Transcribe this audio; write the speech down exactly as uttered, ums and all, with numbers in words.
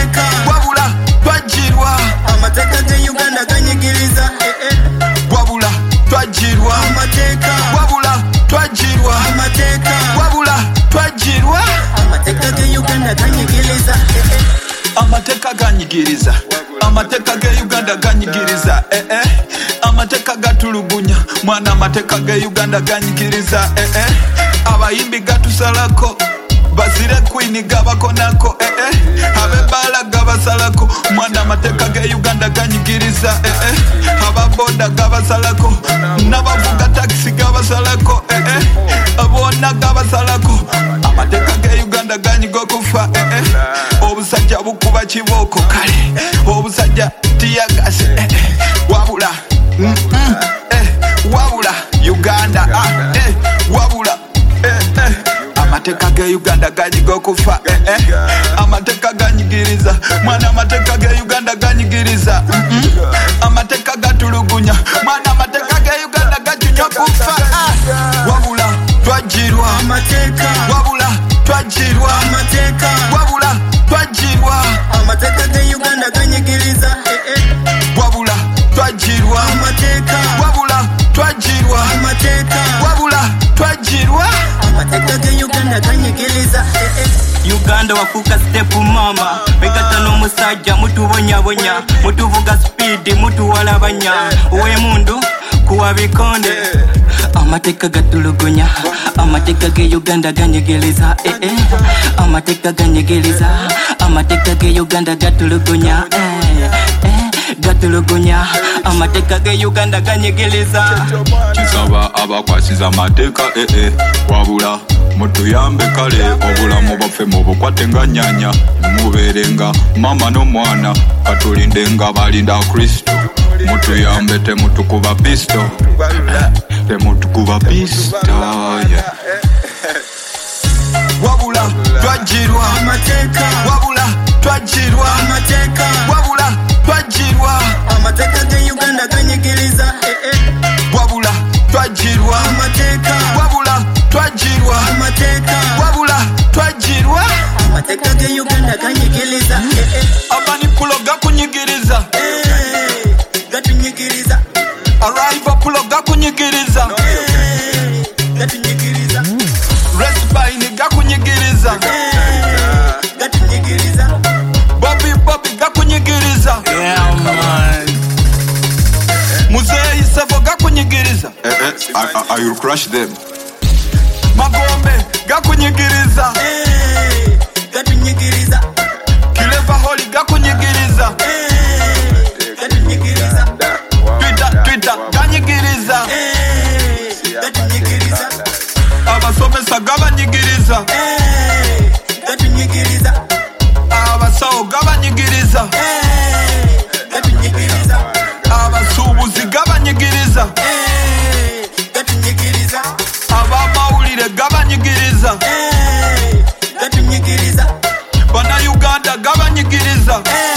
amateka wabula twajirwa amateka ge Uganda ganyigiriza eh eh wabula twajirwa amateka wabula twajirwa amateka wabula twajirwa amateka ge Uganda ganyigiriza eh eh amateka ganyigiriza amateka ge Uganda ganyigiriza eh eh amateka gatulugunya mwana amateka ge Uganda ganyigiriza eh eh abayimbi gatusalako basire queen gabako nako eh eh abebala gabasalako mwana amateka ge Uganda ganyigiriza eh eh ababoda gabasalako nabavuga taxi gabasalako eh eh abona gabasalako amateka ge Uganda ganyigo kufa eh eh obusajja bukuba kiboko kale obusajja tiyagase eh eh wabula mm -mm, eh wabula Uganda ah eh wabula eh eh amateka ge Uganda ganyigo kufa eh eh amateka ganyigiriza mwana amateka ge Uganda ganyigiriza mm -mm. amateka gatulugunya mwana amateka ge Uganda gajunyo kufa ah wabula twajirwa amateka wabula twajirwa amateka wabula twajirwa amateka ge Uganda ganyigiriza eh eh wabula twajirwa amateka wabula twajirwa amateka wabula twajirwa amateka ge Uganda ganyigiriza eh eh Uganda wafuka step mama Megata no musajja mutubonya bonya mutuvuga speed mutuwalabanya owe mundu kuwa bikonde amateka gatulugunya amateka ge Uganda ganyegeleza eh eh amateka ganyegeleza amateka ge Uganda gatulugunya eh eh gatulugunya amateka ge Uganda ganyegeleza kisaba abakwasiza amateka eh eh wabula mutuyambe kale obulamu baffe mubukwate nga nyanya muberenga mama n'omwana katulindenga balinda Kristo mutuyambe temutukuba pisto temutukuba pisto yeah. wabula twajirwa amateka wabula twajirwa amateka wabula twajirwa amateka ge Uganda ganyigiriza eh eh wabula twajirwa amateka wabula twajirwa amateka wabula twajirwa amateka ge Uganda ganyigiriza eh eh abanipulo gakunyigiriza eh gatunyigiriza arrive pulo gakunyigiriza eh gatunyigiriza respine gakunyigiriza eh gatunyigiriza Bobby Bobby gakunyigiriza yeah man Muzei Savo gakunyigiriza eh eh I, I, I will crush them Magombe gakunyigiriza eh gatunyigiriza Kileva Holy gakunyigiriza eh gatunyigiriza Twitter Twitter ganyigiriza eh gatunyigiriza abasomesa gabanyigiriza eh gatunyigiriza abasawo gabanyigiriza eh gatunyigiriza abasubuzi gabanyigiriza eh gatunyigiriza abamawulire gabanyigiriza eh gatunyigiriza bana Uganda gabanyigiriza eh